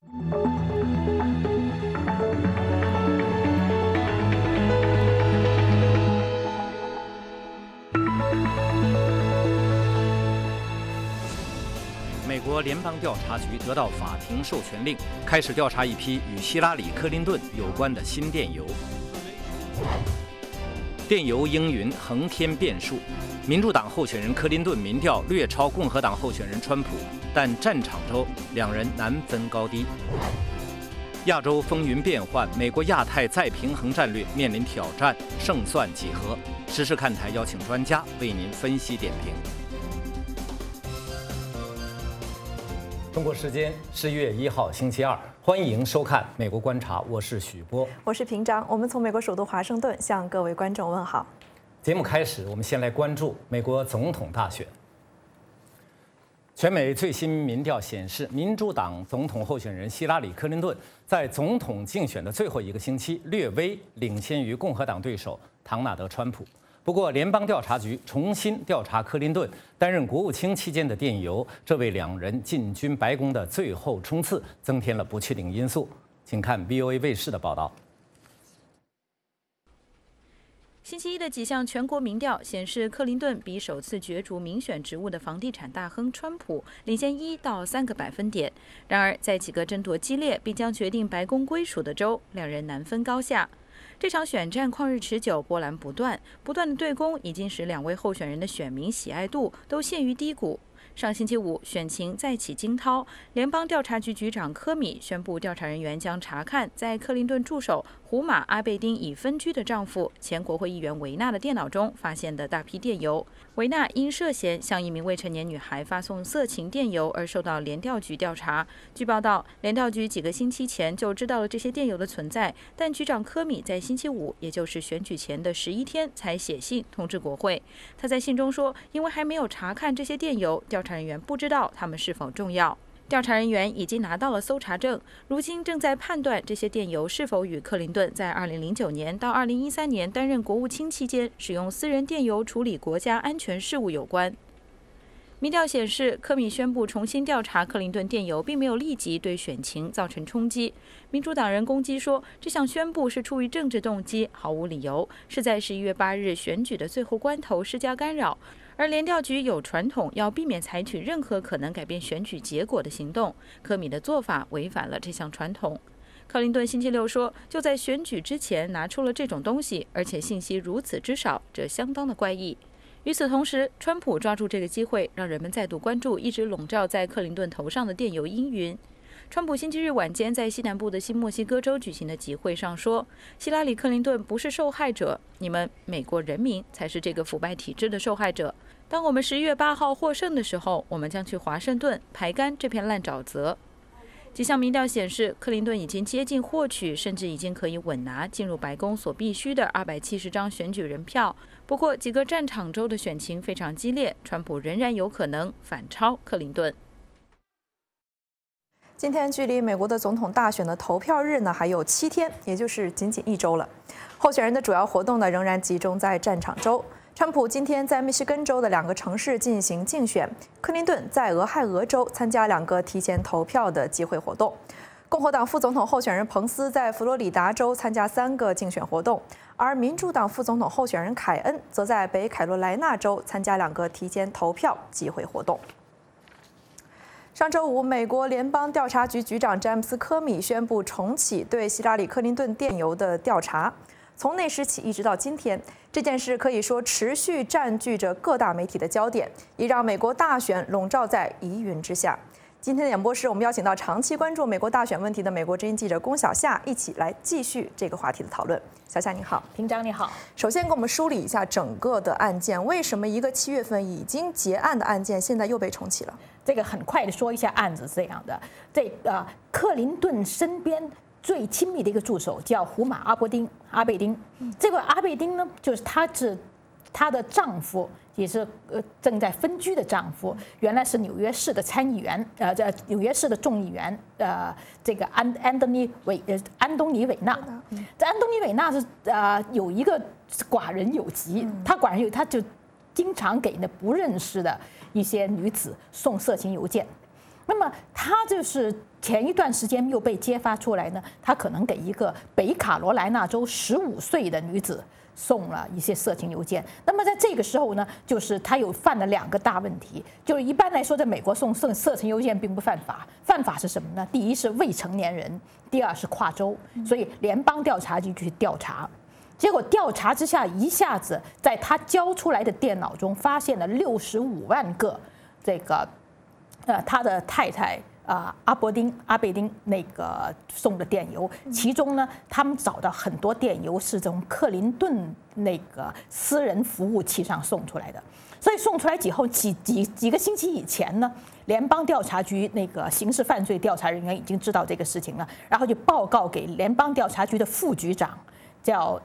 美国联邦调查局得到法庭授权令，开始调查一批与希拉里·克林顿有关的新电邮。电邮应云横天变数，民主党候选人克林顿民调略超共和党候选人川普，但战场州两人难分高低。亚洲风云变幻，美国亚太再平衡战略面临挑战，胜算几何？时事看台邀请专家为您分析点评。中国时间11月1号星期二，欢迎收看《美国观察》，我是许波， 我是平章。我们从美国首都华盛顿向各位观众问好。 节目开始，我们先来关注美国总统大选。全美最新民调显示，民主党总统候选人希拉里·克林顿在总统竞选的最后一个星期略微领先于共和党对手唐纳德·川普。不过，联邦调查局重新调查克林顿担任国务卿期间的电邮，这为两人进军白宫的最后冲刺增添了不确定因素。请看 VOA 卫视的报道。 星期一的几项全国民调显示，克林顿比首次角逐民选职务的房地产大亨川普领先1到3个百分点。然而，在几个争夺激烈并将决定白宫归属的州，两人难分高下。这场选战旷日持久，波澜不断的对攻已经使两位候选人的选民喜爱度都陷于低谷。上星期五，选情再起惊涛，联邦调查局局长科米宣布，调查人员将查看在克林顿助手胡马·阿贝丁已分居的丈夫前国会议员维纳的电脑中发现的大批电邮。维纳因涉嫌向一名未成年女孩发送色情电邮而受到联调局调查。据报道，联调局几个星期前就知道了这些电邮的存在，但局长科米在星期五，也就是选举前的11天才写信通知国会。他在信中说，因为还没有查看这些电邮，调查人员不知道他们是否重要。调查人员已经拿到了搜查证，如今正在判断这些电邮是否与克林顿在2009年到2013年担任国务卿期间使用私人电邮处理国家安全事务有关。民调显示，科米宣布重新调查克林顿电邮，并没有立即对选情造成冲击。民主党人攻击说，这项宣布是出于政治动机，毫无理由，是在11月8日选举的最后关头施加干扰。而联调局有传统要避免采取任何可能改变选举结果的行动，科米的做法违反了这项传统。克林顿星期六说，就在选举之前拿出了这种东西，而且信息如此之少，这相当的怪异。与此同时，川普抓住这个机会，让人们再度关注一直笼罩在克林顿头上的电邮阴云。川普星期日晚间在西南部的新墨西哥州举行的集会上说，希拉里·克林顿不是受害者，你们美国人民才是这个腐败体制的受害者。当我们11月8号获胜的时候，我们将去华盛顿排干这片烂沼泽。几项民调显示，克林顿已经接近获取，甚至已经可以稳拿进入白宫所必须的270张选举人票。不过，几个战场州的选情非常激烈，川普仍然有可能反超克林顿。 今天距离美国的总统大选的投票日呢还有7天，也就是仅仅1周了。候选人的主要活动呢仍然集中在战场州。川普今天在密西根州的2个城市进行竞选，克林顿在俄亥俄州参加2个提前投票的集会活动。共和党副总统候选人彭斯在佛罗里达州参加3个竞选活动，而民主党副总统候选人凯恩则在北卡罗来纳州参加2个提前投票集会活动。上周五，美国联邦调查局局长詹姆斯·科米宣布重启对希拉里·克林顿电邮的调查。从那时起一直到今天，这件事可以说持续占据着各大媒体的焦点，也让美国大选笼罩在疑云之下。今天的演播室，我们邀请到长期关注美国大选问题的美国之音记者龚小夏，一起来继续这个话题的讨论。小夏你好。 平章你好。 首先给我们梳理一下整个的案件，为什么一个7月份已经结案的案件现在又被重启了？ 这个很快的说一下案子是这样的，克林顿身边最亲密的一个助手叫胡马·阿贝丁。这个阿贝丁呢，就是她的丈夫，也是正在分居的丈夫，原来是纽约市的参议员，纽约市的众议员，这个安东尼·韦纳。这安东尼·韦纳是有一个寡人有疾，他就经常给那不认识的一些女子送色情邮件。 那么他就是前一段时间又被揭发出来呢，他可能给一个北卡罗来纳州15岁的女子送了一些色情邮件。那么在这个时候呢，就是他有犯了2个大问题。就是一般来说，在美国送色情邮件并不犯法，犯法是什么呢？第一是未成年人，第二是跨州，所以联邦调查局去调查。结果调查之下，一下子在他交出来的电脑中发现了65万个这个他的太太阿贝丁那个送的电邮，其中呢，他们找到很多电邮是从克林顿那个私人服务器上送出来的。所以送出来以后，几个星期以前呢，联邦调查局那个刑事犯罪调查人员已经知道这个事情了，然后就报告给联邦调查局的副局长，叫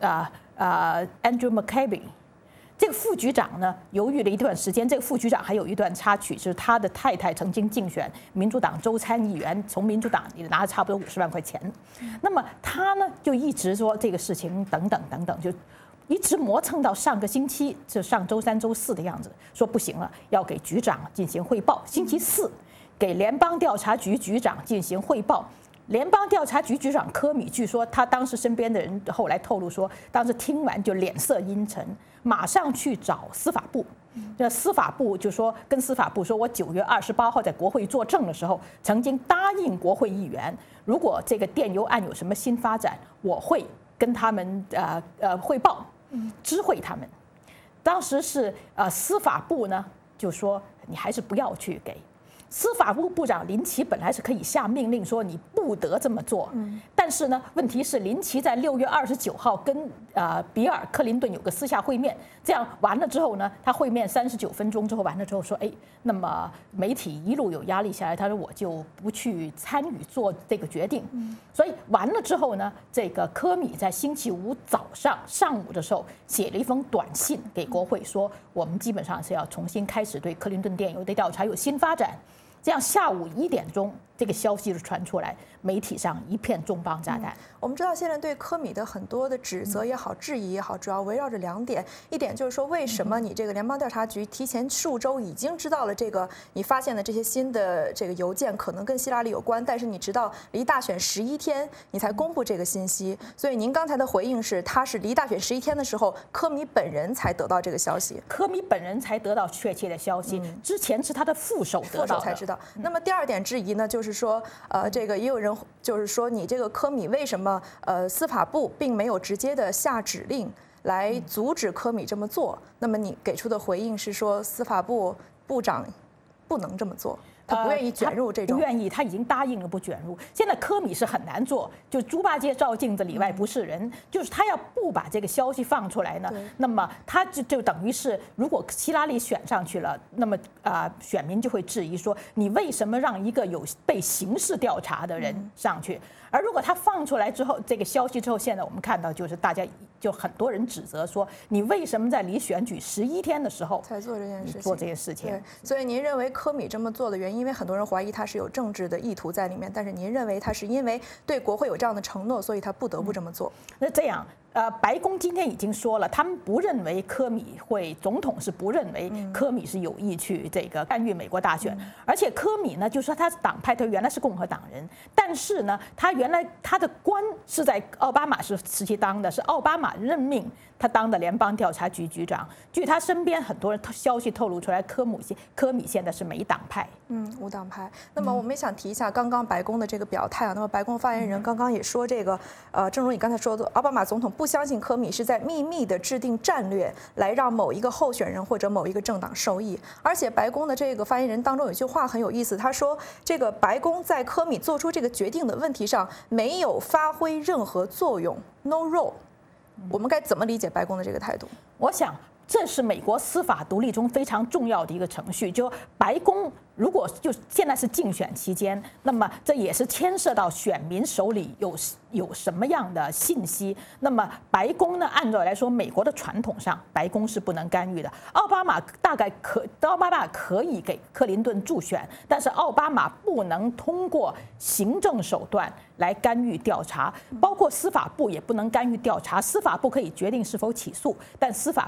Andrew McCabe。这个副局长呢，犹豫了一段时间。这个副局长还有一段插曲，就是他的太太曾经竞选民主党州参议员，从民主党里拿了差不多50万块钱。那么他呢，就一直说这个事情等等，就一直磨蹭到上个星期，就上周3、周4的样子，说不行了，要给局长进行汇报。星期4给联邦调查局局长进行汇报。联邦调查局局长科米，据说他当时身边的人后来透露说，当时听完就脸色阴沉，马上去找司法部。那司法部就说，跟司法部说，我9月28号在国会作证的时候，曾经答应国会议员，如果这个电邮案有什么新发展，我会跟他们汇报，知会他们。当时是司法部呢就说，你还是不要去给。司法部部长林奇本来是可以下命令说你不得这么做，但是呢，问题是林奇在6月29号跟比尔·克林顿有个私下会面，这样完了之后呢，他会面39分钟之后完了之后说，那么媒体一路有压力下来，他说我就不去参与做这个决定，所以完了之后呢，这个科米在星期5上午的时候写了一封短信给国会，说我们基本上是要重新开始对克林顿电邮的调查，有新发展。这样下午1点钟，这个消息就传出来，媒体上一片重磅炸弹。 我们知道现在对科米的很多的指责也好、质疑也好，主要围绕着2点。一点就是说，为什么你这个联邦调查局提前数周已经知道了这个你发现的这些新的这个邮件可能跟希拉里有关，但是你直到离大选11天你才公布这个信息。所以您刚才的回应是，他是离大选11天的时候，科米本人才得到这个消息。 科米本人才得到确切的消息，之前是他的副手得到的， 才知道。那么第2点质疑呢，就是说，这个也有人就是说，你这个科米为什么司法部并没有直接的下指令来阻止科米这么做？那么你给出的回应是说，司法部部长不能这么做。他不愿意卷入这种， 不愿意，他已经答应了不卷入。现在科米是很难做，就猪八戒照镜子里外不是人，就是他要不把这个消息放出来呢，那么他就等于是，如果希拉里选上去了，那么选民就会质疑说，你为什么让一个有被刑事调查的人上去？而如果他放出来之后，这个消息之后，现在我们看到就是大家就很多人指责说，你为什么在离选举11天的时候才做这件事情？ 做这些事情。 对，所以您认为科米这么做的原因，因为很多人怀疑他是有政治的意图在里面，但是您认为他是因为对国会有这样的承诺，所以他不得不这么做。 那这样。白宫今天已经说了，他们不认为科米总统是不认为科米是有意去这个干预美国大选，而且科米呢，就是说他是党派，他原来是共和党人，但是呢，他原来他的官是在奥巴马时期当的，是奥巴马任命他当的联邦调查局局长。据他身边很多人消息透露出来，科米现在是没党派， 无党派。那么我们也想提一下刚刚白宫的这个表态啊，那么白宫发言人刚刚也说这个，正如你刚才说的，奥巴马总统不相信科米是在秘密的制定战略来让某一个候选人或者某一个政党受益。而且白宫的这个发言人当中有一句话很有意思，他说这个白宫在科米做出这个决定的问题上没有发挥任何作用 ，no role。我们该怎么理解白宫的这个态度？ 我想这是美国司法独立中非常重要的一个程序。就白宫如果就现在是竞选期间，那么这也是牵涉到选民手里有什么样的信息。那么白宫呢，按照来说，美国的传统上，白宫是不能干预的。奥巴马可以给克林顿助选，但是奥巴马不能通过行政手段来干预调查，包括司法部也不能干预调查。司法部可以决定是否起诉，但司法部不能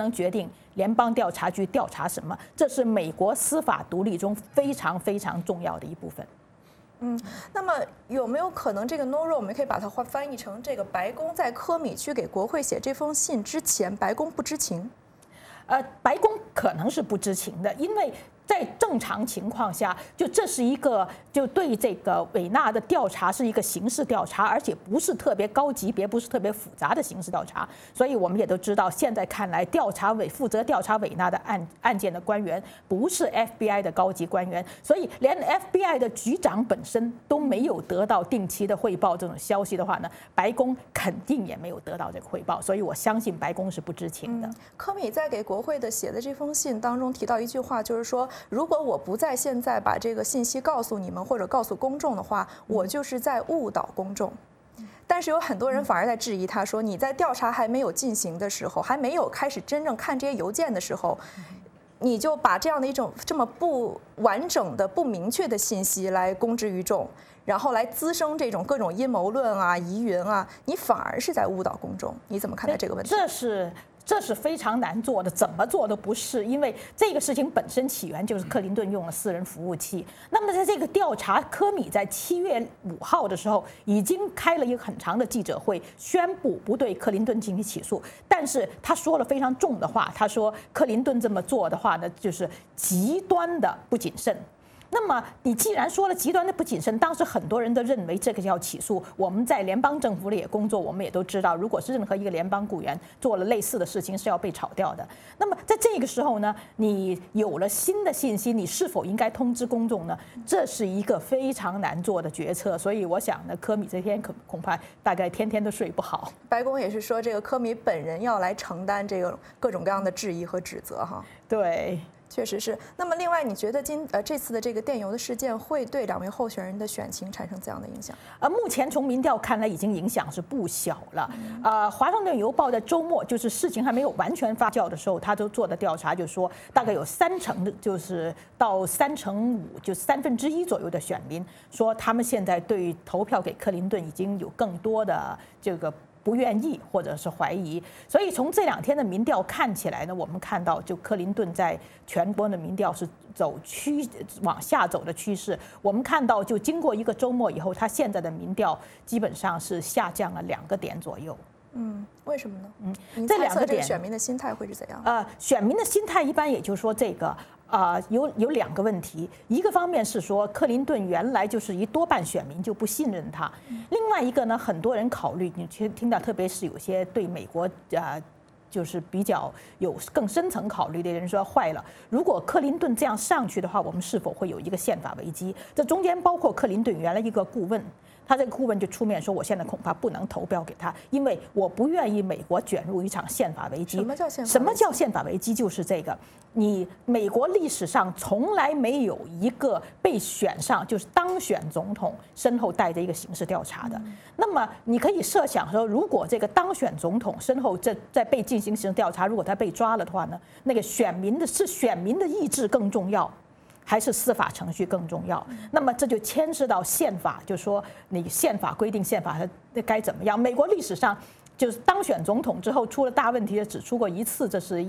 能决定联邦调查局调查什么，这是美国司法独立中非常非常重要的一部分。 那么有没有可能这个 no row 我们可以把它翻译成这个白宫在科米去给国会写这封信之前，白宫不知情？ 白宫可能是不知情的，因为在正常情况下，就这是一个就对这个韦纳的调查是一个刑事调查，而且不是特别高级别、不是特别复杂的刑事调查。所以我们也都知道，现在看来，负责调查韦纳的案件的官员不是 FBI 的高级官员，所以连 FBI 的局长本身都没有得到定期的汇报这种消息的话呢，白宫肯定也没有得到这个汇报。所以我相信白宫是不知情的。 科米在给国会的写的这封信当中提到一句话，就是说，如果我不在现在把这个信息告诉你们或者告诉公众的话，我就是在误导公众。但是有很多人反而在质疑他，说你在调查还没有进行的时候，还没有开始真正看这些邮件的时候，你就把这样的一种这么不完整的、不明确的信息来公之于众，然后来滋生这种各种阴谋论啊、疑云啊，你反而是在误导公众。你怎么看待这个问题？ 这是非常难做的，怎么做都不是，因为这个事情本身起源就是克林顿用了私人服务器。那么在这个调查，科米在7月5号的时候已经开了一个很长的记者会，宣布不对克林顿进行起诉，但是他说了非常重的话，他说克林顿这么做的话呢，就是极端的不谨慎。那么你既然说了极端的不谨慎，当时很多人都认为这个叫起诉。我们在联邦政府里也工作，我们也都知道，如果是任何一个联邦雇员做了类似的事情，是要被炒掉的。那么在这个时候呢，你有了新的信息，你是否应该通知公众呢？这是一个非常难做的决策。所以我想呢，科米这天恐怕大概天天都睡不好。 白宫也是说，这个科米本人要来承担这个各种各样的质疑和指责，哈。 对。 确实是。那么，另外，你觉得这次的这个电邮的事件会对2位候选人的选情产生怎样的影响？ 目前从民调看来，已经影响是不小了。华盛顿邮报在周末，就是事情还没有完全发酵的时候，他都做的调查，就说大概有30%的，就是到5%，就1/3左右的选民说，他们现在对投票给克林顿已经有更多的这个不愿意或者是怀疑。所以从这2天的民调看起来呢，我们看到就克林顿在全国的民调是往下走的趋势。我们看到就经过一个周末以后，他现在的民调基本上是下降了2个点左右。 为什么呢？ 这2个点， 选民的心态会是怎样？ 选民的心态一般也就是说这个。有2个问题，一个方面是说克林顿原来就是一多半选民就不信任他，另外一个呢，很多人考虑，你听到特别是有些对美国就是比较有更深层考虑的人说，坏了，如果克林顿这样上去的话，我们是否会有一个宪法危机？这中间包括克林顿原来一个顾问。他这个顾问就出面说，我现在恐怕不能投标给他，因为我不愿意美国卷入一场宪法危机。什么叫宪法危机？就是这个，你美国历史上从来没有一个被选上就是当选总统身后带着一个刑事调查的。那么你可以设想说，如果这个当选总统身后在被进行刑事调查，如果他被抓了的话呢，那个选民的意志更重要，还是司法程序更重要？那么这就牵涉到宪法，就是说你宪法规定宪法它该怎么样？美国历史上就是当选总统之后出了大问题的只出过一次，这是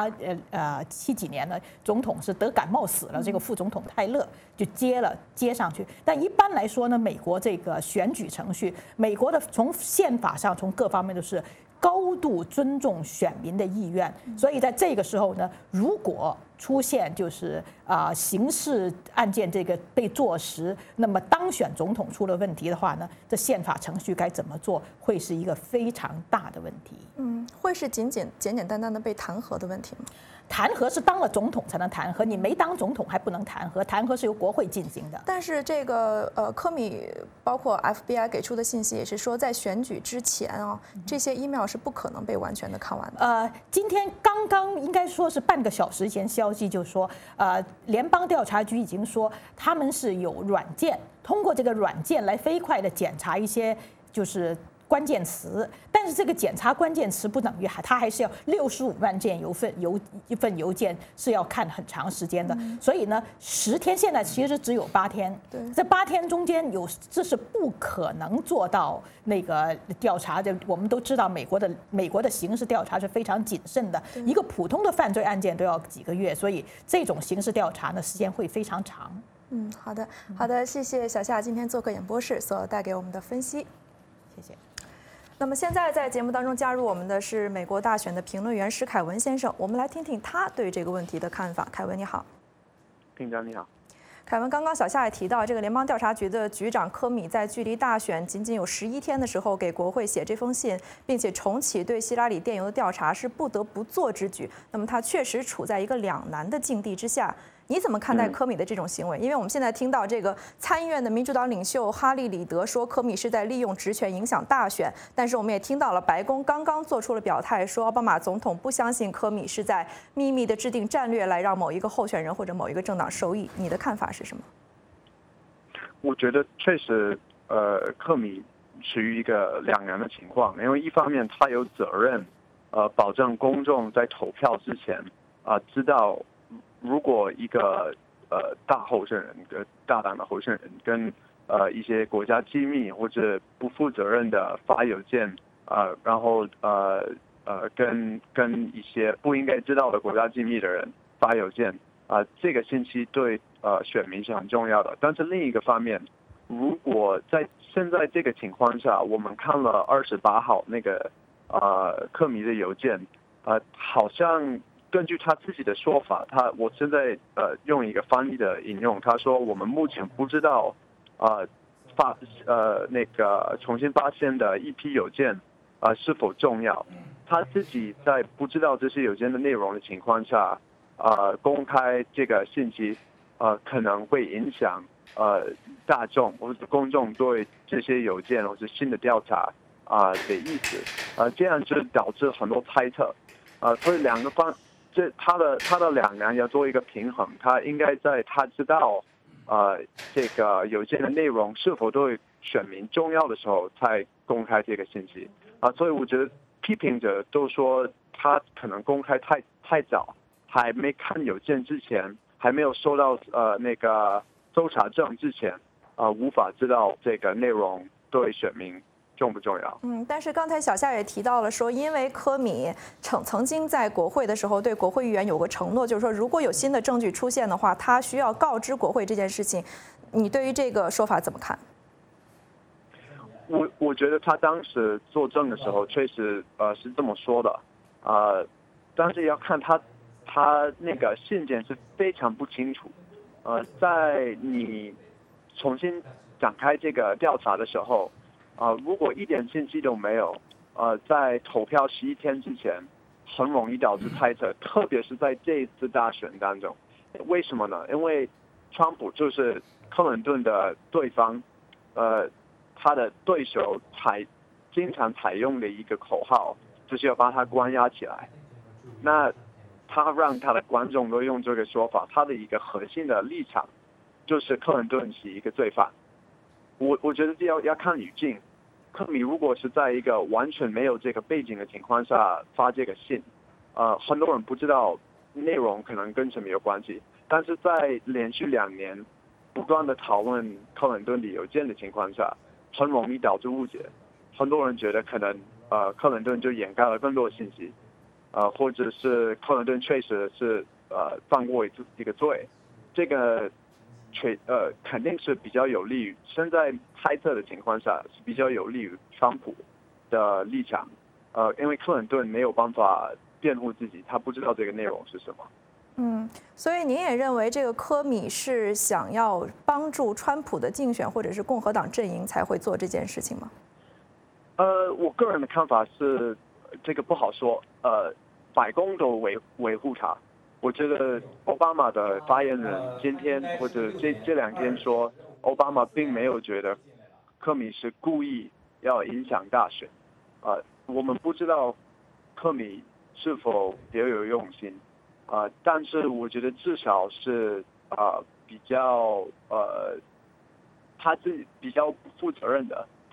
1870几年的总统是得感冒死了，这个副总统泰勒就接上去。但一般来说呢，美国这个选举程序，美国的从宪法上从各方面都是高度尊重选民的意愿，所以在这个时候呢，如果出现就是刑事案件这个被坐实，那么当选总统出了问题的话呢，这宪法程序该怎么做，会是一个非常大的问题。 会是简简单单的被弹劾的问题吗？ 弹劾是当了总统才能弹劾，你没当总统还不能弹劾，弹劾是由国会进行的。 但是这个科米包括 FBI 给出的信息也是说，在选举之前这些 email 是不可能被完全的看完的。 今天刚刚应该说是半个小时前消息就说，联邦调查局已经说他们是有软件，通过这个软件来飞快的检查一些就是关键词，但是这个检查关键词不等于它还是要65万件一份邮件是要看很长时间的，所以呢，10天现在其实只有8天，这8天中间这是不可能做到那个调查的。我们都知道美国的刑事调查是非常谨慎的，一个普通的犯罪案件都要几个月，所以这种刑事调查呢时间会非常长。 好的，谢谢小夏今天做客演播室所带给我们的分析， 谢谢。 那么现在在节目当中加入我们的是美国大选的评论员施凯文先生，我们来听听他对这个问题的看法。凯文你好。 厅长你好。 凯文，刚刚小夏也提到，这个联邦调查局的局长科米在距离大选仅仅有11天的时候给国会写这封信，并且重启对希拉里电邮的调查是不得不做之举。那么他确实处在一个两难的境地之下。你怎么看待科米的这种行为？因为我们现在听到这个参议院的民主党领袖哈利·里德说科米是在利用职权影响大选，但是我们也听到了白宫刚刚做出了表态，说奥巴马总统不相信科米是在秘密的制定战略来让某一个候选人或者某一个政党受益。你的看法是什么？ 我觉得确实，科米处于一个两难的情况，因为一方面他有责任，保证公众在投票之前知道。如果一个大候选人、大党的候选人跟一些国家机密或者不负责任的发邮件然后跟一些不应该知道的国家机密的人发邮件这个信息对选民是很重要的。但是另一个方面，如果在现在这个情况下，我们看了28号那个科米的邮件好像。根据他自己的说法，我现在用一个翻译的引用，他说我们目前不知道那个重新发现的一批邮件是否重要。他自己在不知道这些邮件的内容的情况下公开这个信息可能会影响大众或者公众对这些邮件或者新的调查的意思这样就导致很多猜测所以两个他的两难要做一个平衡，他应该在他知道这个邮件的内容是否对选民重要的时候才公开这个信息所以我觉得批评者都说他可能公开太早，还没看邮件之前，还没有收到那个搜查证之前无法知道这个内容对选民重不重要？ 但是刚才小夏也提到了说，因为科米曾经在国会的时候对国会议员有个承诺，就是说如果有新的证据出现的话，他需要告知国会这件事情。你对于这个说法怎么看？ 我觉得他当时作证的时候确实是这么说的但是要看他那个信件是非常不清楚在你重新展开这个调查的时候如果一点信息都没有在投票11天之前很容易导致猜测，特别是在这一次大选当中。为什么呢？因为川普就是克林顿的对方他的对手经常采用的一个口号就是要把他关押起来，那他让他的观众都用这个说法，他的一个核心的立场就是克林顿是一个罪犯。我觉得要看语境，科米如果是在一个完全没有这个背景的情况下发这个信很多人不知道内容可能跟什么有关系，但是在连续2年不断的讨论克林顿的邮件的情况下，很容易导致误解。很多人觉得可能克林顿就掩盖了更多的信息或者是克林顿确实是犯过一个罪，这个肯定是比较有利于现在猜测的情况下是比较有利于川普的立场因为克林顿没有办法辩护自己，他不知道这个内容是什么。 所以您也认为这个科米是想要帮助川普的竞选或者是共和党阵营才会做这件事情吗？ 我个人的看法是这个不好说白宫都维护他。我觉得奥巴马的发言人今天或者这2天说，奥巴马并没有觉得科米是故意要影响大选。我们不知道科米是否别有用心。但是我觉得至少是比较他自己比较不负责任的，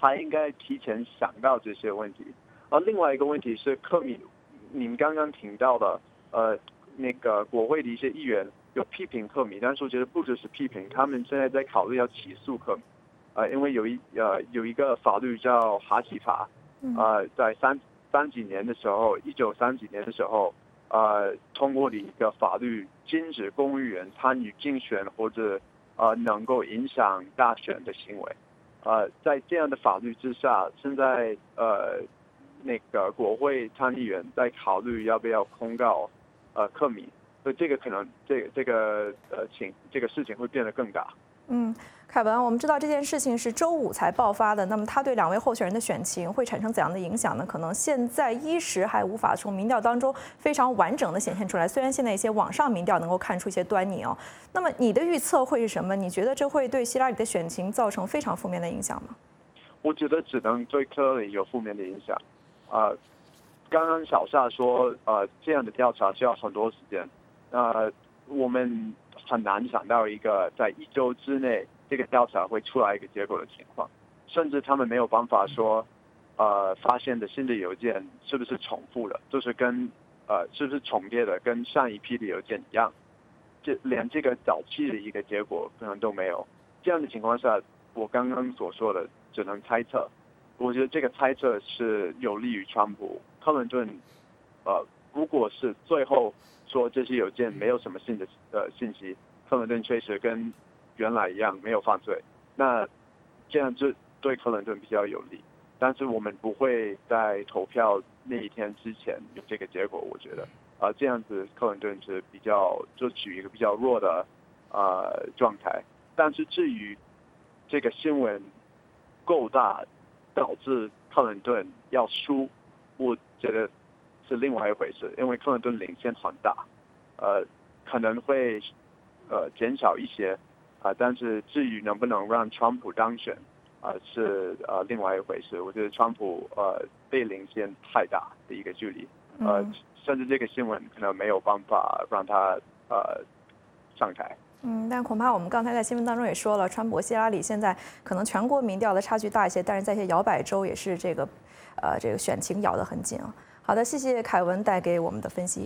他应该提前想到这些问题。另外一个问题是克米，你们刚刚听到的，那个国会的一些议员有批评克米，但是我觉得不只是批评，他们现在在考虑要起诉克米，因为有一个法律叫哈奇法，在1930几年的时候，通过的一个法律，禁止公务员参与竞选或者能够影响大选的行为。在这样的法律之下，现在那个国会参议员在考虑要不要控告克米，所以这个可能这个事情会变得更大。 凯文，我们知道这件事情是周五才爆发的，那么它对2位候选人的选情会产生怎样的影响呢？可能现在一时还无法从民调当中非常完整的显现出来，虽然现在一些网上民调能够看出一些端倪哦。那么你的预测会是什么？你觉得这会对希拉里的选情造成非常负面的影响吗？ 我觉得只能对克里有负面的影响。刚刚小夏说，这样的调查需要很多时间，我们很难想到一个在1周之内这个调查会出来一个结果的情况，甚至他们没有办法说，发现的新的邮件是不是重复的，就是是不是重叠的，跟上一批的邮件一样，连这个早期的一个结果可能都没有。这样的情况下，我刚刚所说的只能猜测。我觉得这个猜测是有利于川普。克林顿，如果是最后说这些邮件没有什么新的信息，克林顿确实跟原来一样没有犯罪，那这样就对克林顿比较有利。但是我们不会在投票那一天之前有这个结果，我觉得，这样子克林顿是就处于一个比较弱的状态。但是至于这个新闻够大，导致克林顿要输，我觉得是另外一回事，因为克林顿领先很大，可能会减少一些，但是至于能不能让川普当选，是另外一回事。我觉得川普被领先太大的一个距离，甚至这个新闻可能没有办法让他上台。 但恐怕我们刚才在新闻当中也说了，川普和希拉里现在可能全国民调的差距大一些，但是在一些摇摆州也是这个选情咬得很紧啊。好的，谢谢凯文带给我们的分析。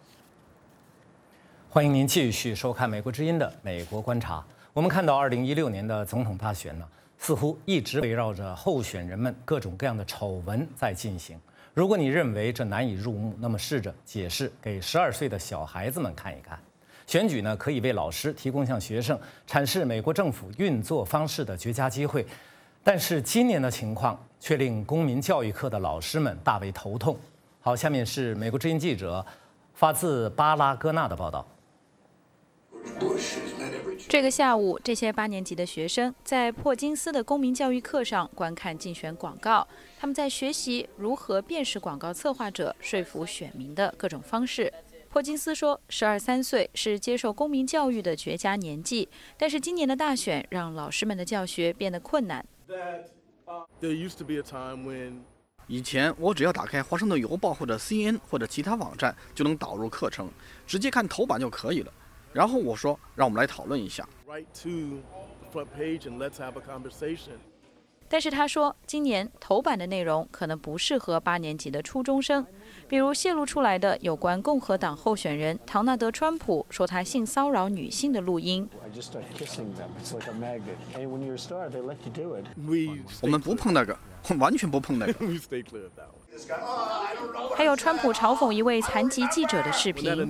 欢迎您继续收看《美国之音》的《美国观察》。我们看到2016年的总统大选呢，似乎一直围绕着候选人们各种各样的丑闻在进行。如果你认为这难以入目，那么试着解释给12岁的小孩子们看一看。选举呢，可以为老师提供向学生阐释美国政府运作方式的绝佳机会，但是今年的情况却令公民教育课的老师们大为头痛。好，下面是美国之音记者发自巴拉戈纳的报道。 这个下午，这些8年级的学生在珀金斯的公民教育课上观看竞选广告，他们在学习如何辨识广告策划者说服选民的各种方式。珀金斯说，12、13岁是接受公民教育的绝佳年纪，但是今年的大选让老师们的教学变得困难。 以前我只要打开《华盛顿邮报》或者 CNN 或者其他网站就能导入课程，直接看头版就可以了。然后我说，让我们来讨论一下。 但是他说，今年头版的内容可能不适合8年级的初中生，比如泄露出来的有关共和党候选人唐纳德·川普说他性骚扰女性的录音。 我们不碰那个，完全不碰那个。 还有川普嘲讽一位残疾记者的视频。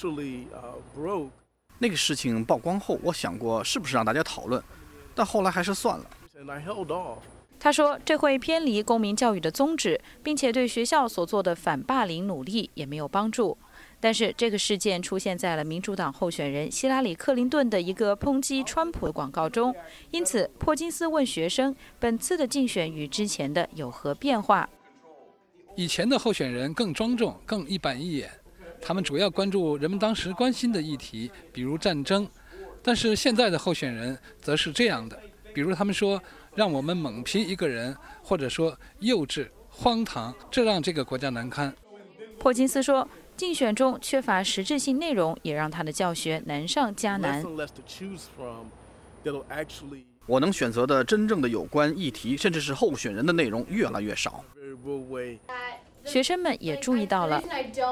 那个事情曝光后，我想过是不是让大家讨论，但后来还是算了。 他说，这会偏离公民教育的宗旨，并且对学校所做的反霸凌努力也没有帮助。但是这个事件出现在了民主党候选人希拉里·克林顿的一个抨击川普的广告中，因此珀金斯问学生，本次的竞选与之前的有何变化？ 以前的候选人更庄重，更一板一眼，他们主要关注人们当时关心的议题，比如战争。但是现在的候选人则是这样的，比如他们说让我们猛批一个人，或者说幼稚、荒唐，这让这个国家难堪。 珀金斯说，竞选中缺乏实质性内容，也让他的教学难上加难。 我能选择的真正的有关议题，甚至是候选人的内容越来越少。 学生们也注意到了。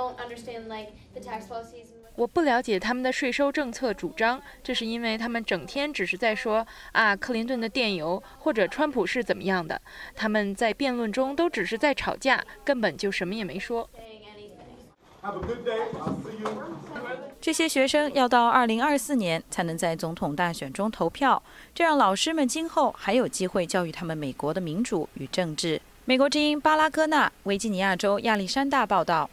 我不了解他们的税收政策主张，这是因为他们整天只是在说克林顿的电邮或者川普是怎么样的。他们在辩论中都只是在吵架，根本就什么也没说。 这些学生要到2024年才能在总统大选中投票，这让老师们今后还有机会教育他们美国的民主与政治。美国之音巴拉戈纳，维吉尼亚州亚历山大报道。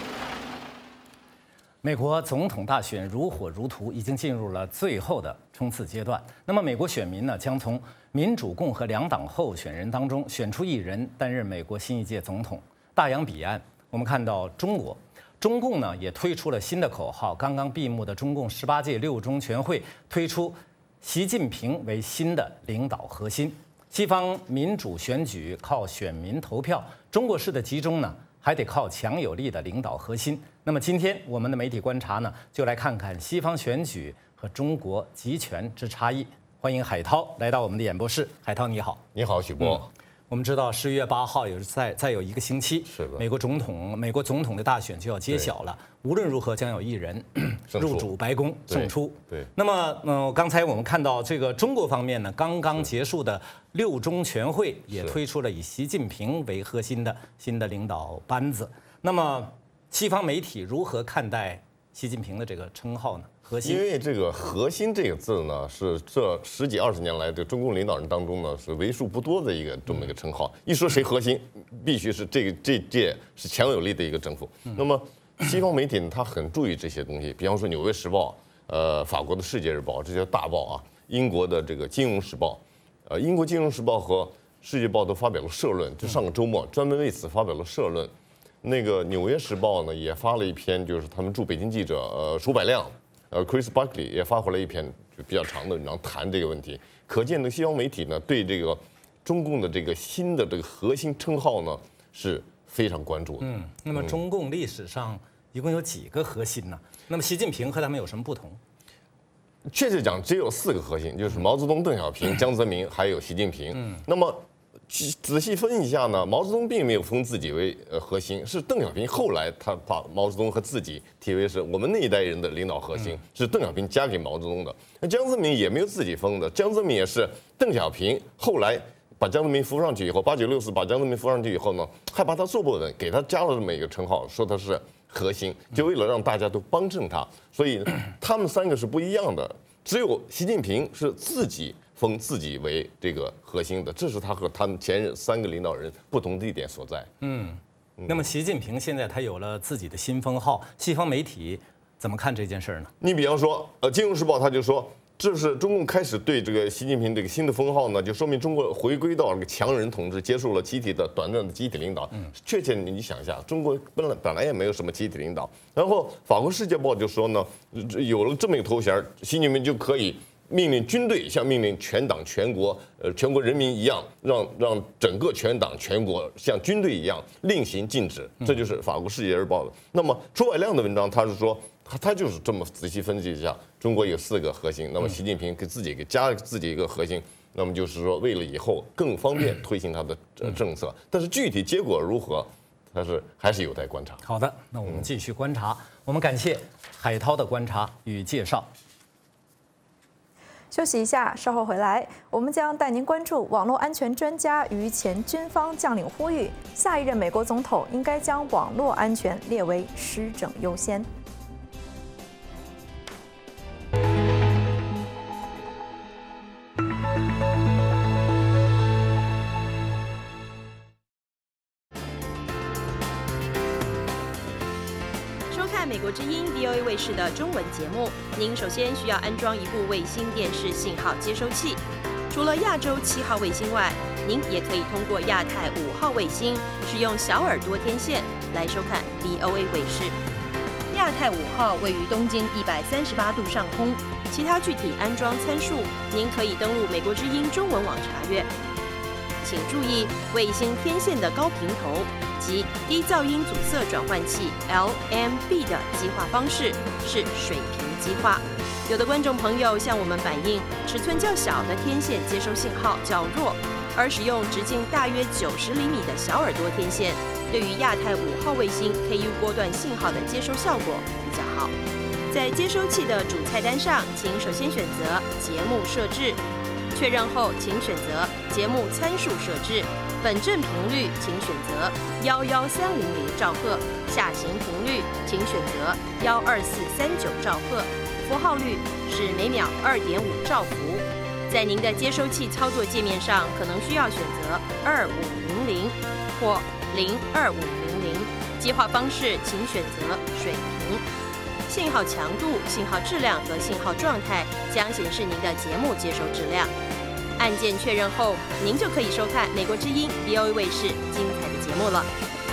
美国总统大选如火如荼，已经进入了最后的冲刺阶段。那么，美国选民呢，将从民主、共和两党候选人当中选出一人担任美国新一届总统。大洋彼岸，我们看到中共呢也推出了新的口号。刚刚闭幕的中共18届六中全会推出习近平为新的领导核心。西方民主选举靠选民投票，中国式的集中呢，还得靠强有力的领导核心。那么今天我们的媒体观察呢，就来看看西方选举和中国集权之差异。欢迎海涛来到我们的演播室。海涛你好。 你好，许波。 我们知道10月8号再有1个星期， 是的， 美国总统的大选就要揭晓了。无论如何，将有一人入主白宫胜出。 对。 那么，刚才我们看到这个中国方面呢，刚刚结束的六中全会也推出了以习近平为核心的新的领导班子。那么，西方媒体如何看待习近平的这个称号呢？核心， 因为这个“核心”这个字呢，是这10几20年来的中共领导人当中呢，是为数不多的这么一个称号。一说谁核心，必须是这届是强有力的一个政府。那么西方媒体呢，他很注意这些东西，比方说《纽约时报》、法国的《世界日报》这些大报啊，英国的这个《金融时报》，英国《金融时报》和《世界报》都发表了社论，就上个周末专门为此发表了社论。那个《纽约时报》呢，也发了一篇，就是他们驻北京记者舒百亮。Chris Buckley 也发回来一篇就比较长的文章谈这个问题，可见的西方媒体呢对这个中共的这个新的这个核心称号呢是非常关注的。 那么中共历史上一共有几个核心呢？那么习近平和他们有什么不同？ 确切讲，只有4个核心，就是毛泽东、邓小平、江泽民还有习近平。那么仔细分一下呢，毛泽东并没有封自己为核心，是邓小平后来他把毛泽东和自己提为是我们那一代人的领导核心，是邓小平加给毛泽东的。那江泽民也没有自己封的，江泽民也是邓小平后来把江泽民扶上去以后，8964把江泽民扶上去以后呢，还把他坐不稳，给他加了这么一个称号，说他是核心，就为了让大家都帮衬他。所以他们3个是不一样的，只有习近平是自己封自己为这个核心的，这是他和他们前任3个领导人不同的一点所在。 那么习近平现在他有了自己的新封号，西方媒体怎么看这件事呢？ 你比方说，《金融时报》他就说，这是中共开始对这个习近平这个新的封号呢，就说明中国回归到这个强人统治，接受了短暂的集体领导。确切你想一下，中国本来也没有什么集体领导。然后法国《世界报》就说呢，有了这么一个头衔，习近平就可以命令军队像命令全党全国人民一样，让整个全党全国像军队一样令行禁止。这就是法国《世界日报》的。那么朱百亮的文章，他是说他就是这么仔细分析一下，中国有4个核心，那么习近平给加自己一个核心，那么就是说为了以后更方便推行他的政策，但是具体结果如何，还是有待观察。 好的，那我们继续观察。我们感谢海涛的观察与介绍。 休息一下，稍后回来，我们将带您关注网络安全专家与前军方将领呼吁，下一任美国总统应该将网络安全列为施政优先。 美国之音 VOA 卫视的中文节目，您首先需要安装一部卫星电视信号接收器。除了亚洲7号卫星外，您也可以通过亚太5号卫星，使用小耳朵天线来收看 VOA 卫视。亚太5号位于东经138度上空，其他具体安装参数，您可以登录美国之音中文网查阅。请注意，卫星天线的高频头及低噪音阻塞转换器 LMB 的计划方式是水平激化。有的观众朋友向我们反映，尺寸较小的天线接收信号较弱，而使用直径大约90厘米的小耳朵天线，对于亚太5号卫星 KU 波段信号的接收效果比较好。在接收器的主菜单上，请首先选择节目设置，确认后请选择节目参数设置。本振频率请选择11300兆赫，下行频率请选择12439兆赫，符号率是每秒2.5兆伏。在您的接收器操作界面上，可能需要选择2500或02500，接话方式请选择水平。信号强度、信号质量和信号状态将显示您的节目接收质量。按键确认后，您就可以收看美国之音 VOA 卫视精彩的节目了。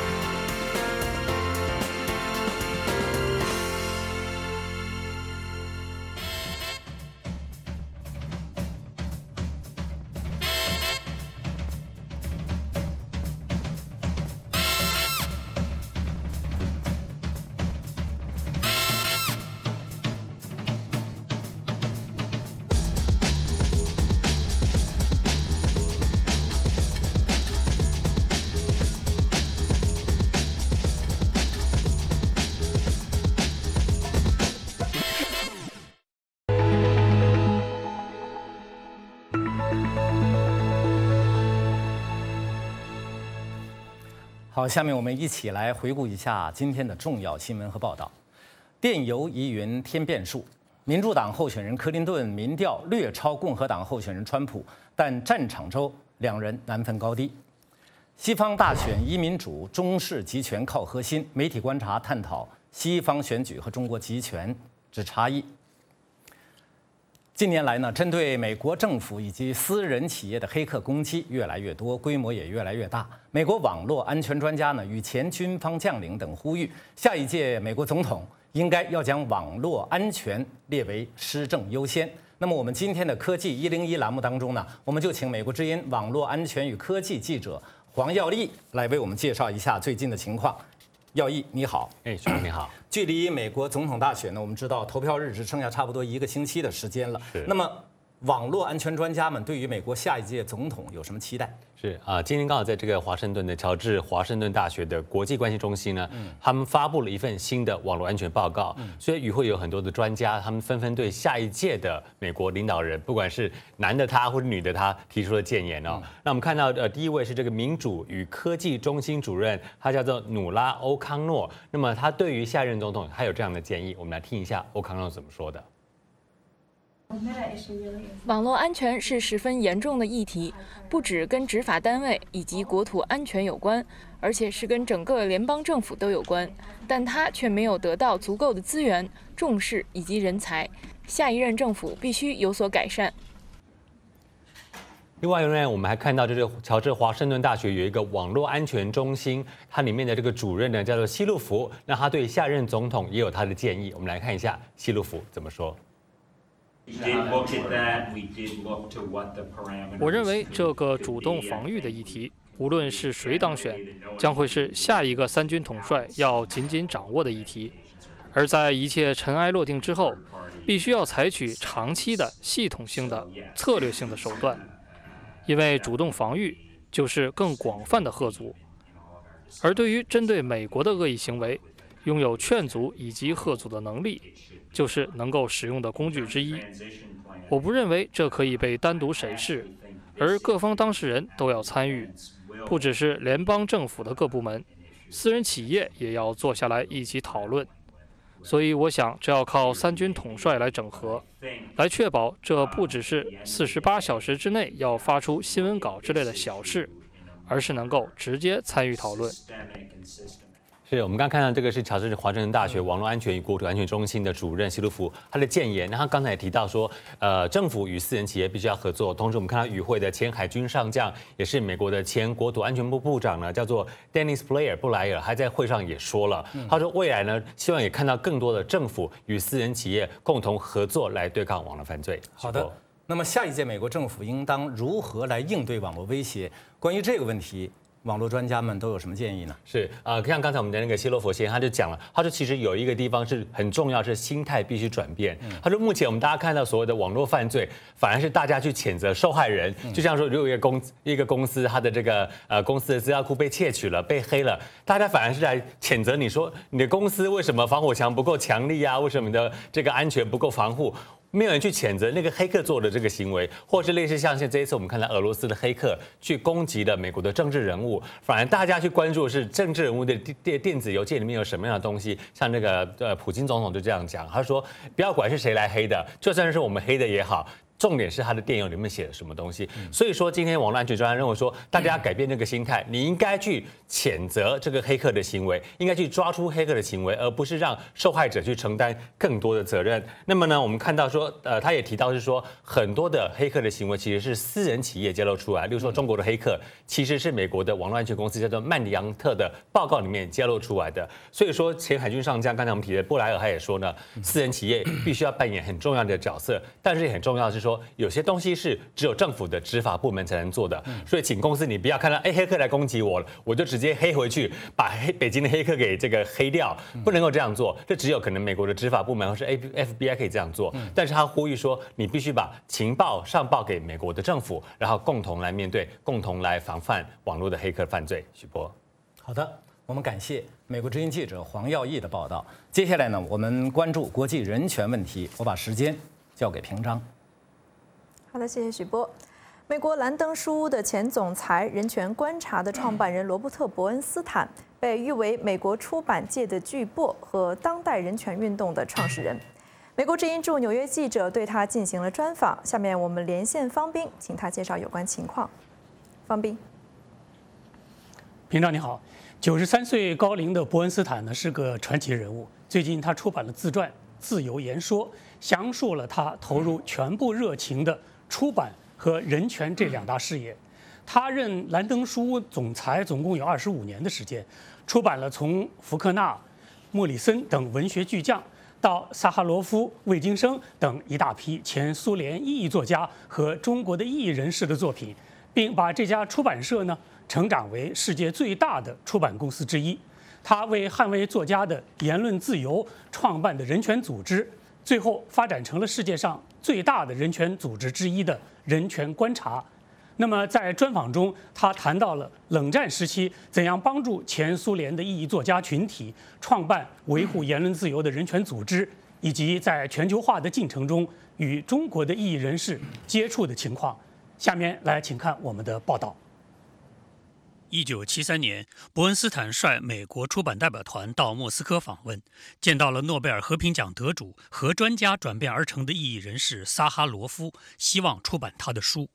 好，下面我们一起来回顾一下今天的重要新闻和报道。电邮疑云添变数，民主党候选人克林顿民调略超共和党候选人川普，但战场州两人难分高低。西方大选依民主，中式集权靠核心。媒体观察探讨西方选举和中国集权之差异。近年来呢，针对美国政府以及私人企业的黑客攻击越来越多，规模也越来越大。美国网络安全专家呢，与前军方将领等呼吁，下一届美国总统应该要将网络安全列为施政优先。那么我们今天的科技101栏目当中呢，我们就请美国之音网络安全与科技记者黄耀丽来为我们介绍一下最近的情况。耀毅，你好。 徐总你好。 距离美国总统大选呢，我们知道投票日只剩下差不多1个星期的时间了。那么，网络安全专家们对于美国下一届总统有什么期待？ 今天刚好在这个华盛顿的乔治华盛顿大学的国际关系中心呢，他们发布了一份新的网络安全报告。所以与会有很多的专家，他们纷纷对下一届的美国领导人，不管是男的他或者女的他，提出了建言哦。那我们看到第一位是这个民主与科技中心主任，他叫做努拉·欧康诺。那么他对于下任总统他有这样的建议，我们来听一下欧康诺怎么说的。 网络安全是十分严重的议题，不只跟执法单位以及国土安全有关，而且是跟整个联邦政府都有关。但它却没有得到足够的资源、重视以及人才。下一任政府必须有所改善。 另外呢，我们还看到这个乔治华盛顿大学有一个网络安全中心，它里面的这个主任呢叫做希路福，那他对下任总统也有他的建议。我们来看一下希路福怎么说。 我认为这个主动防御的议题，无论是谁当选，将会是下一个三军统帅要紧紧掌握的议题。而在一切尘埃落定之后，必须要采取长期的、系统性的、策略性的手段，因为主动防御就是更广泛的吓阻。而对于针对美国的恶意行为，拥有劝阻以及吓阻的能力，就是能够使用的工具之一。我不认为这可以被单独审视，而各方当事人都要参与，不只是联邦政府的各部门，私人企业也要坐下来一起讨论。所以我想，这要靠三军统帅来整合，来确保这不只是48小时之内要发出新闻稿之类的小事，而是能够直接参与讨论。 是我们刚看到这个是乔治华盛顿大学网络安全与国土安全中心的主任希路福他的建言。那他刚才也提到说，政府与私人企业必须要合作。同时，我们看到与会的前海军上将，也是美国的前国土安全部部长呢，叫做 Dennis Blair 布莱尔，还在会上也说了，他说未来呢，希望也看到更多的政府与私人企业共同合作来对抗网络犯罪。 好的。那么下一届美国政府应当如何来应对网络威胁？关于这个问题， 网络专家们都有什么建议呢？ 是像刚才我们的那个希洛佛先生他就讲了，他说其实有一个地方是很重要，是心态必须转变。他说目前我们大家看到所谓的网络犯罪，反而是大家去谴责受害人，就像说如果一个公司它的这个公司的资料库被窃取了、被黑了，大家反而是来谴责你说你的公司为什么防火墙不够强力啊？为什么你的这个安全不够防护？没有人去谴责那个黑客做的这个行为，或是类似像这一次我们看到俄罗斯的黑客去攻击了美国的政治人物，反而大家去关注的是政治人物的电子邮件里面有什么样的东西。像那个普京总统就这样讲，他说不要管是谁来黑的，就算是我们黑的也好。重点是他的电邮里面写了什么东西，所以说今天网络安全专家认为说，大家改变这个心态，你应该去谴责这个黑客的行为，应该去抓出黑客的行为，而不是让受害者去承担更多的责任。那么呢，我们看到说，他也提到是说，很多的黑客的行为其实是私人企业揭露出来，例如说中国的黑客其实是美国的网络安全公司叫做曼迪昂特的报告里面揭露出来的。所以说，前海军上将刚才我们提的布莱尔他也说呢，私人企业必须要扮演很重要的角色，但是也很重要的是。说有些东西是只有政府的执法部门才能做的，所以请公司你不要看到黑客来攻击我了，我就直接黑回去，把北京的黑客给这个黑掉，不能够这样做。这只有可能美国的执法部门或是 FBI 可以这样做，但是他呼吁说，你必须把情报上报给美国的政府，然后共同来面对，共同来防范网络的黑客犯罪。许波， 好的，我们感谢美国之音记者黄耀义的报道。接下来呢，我们关注国际人权问题，我把时间交给平章。 好的，谢谢许波。美国兰登书屋的前总裁、人权观察的创办人罗伯特·伯恩斯坦被誉为美国出版界的巨擘和当代人权运动的创始人。美国之音驻纽约记者对他进行了专访，下面我们连线方斌，请他介绍有关情况。方斌， 平常你好。93岁高龄的伯恩斯坦呢是个传奇人物，最近他出版了自传《自由言说》，详述了他投入全部热情的出版和人权这两大事业。他任兰登书屋总裁总共有25年的时间，出版了从福克纳、莫里森等文学巨匠到萨哈罗夫、魏京生等一大批前苏联异议作家和中国的异议人士的作品，并把这家出版社呢成长为世界最大的出版公司之一。他为捍卫作家的言论自由创办的人权组织，最后发展成了世界上最大的人权组织之一的人权观察。那么在专访中，他谈到了冷战时期怎样帮助前苏联的异议作家群体创办维护言论自由的人权组织，以及在全球化的进程中与中国的异议人士接触的情况。下面来请看我们的报道。1973年，伯恩斯坦率美国出版代表团到莫斯科访问，见到了诺贝尔和平奖得主和专家转变而成的异议人士萨哈罗夫，希望出版他的书。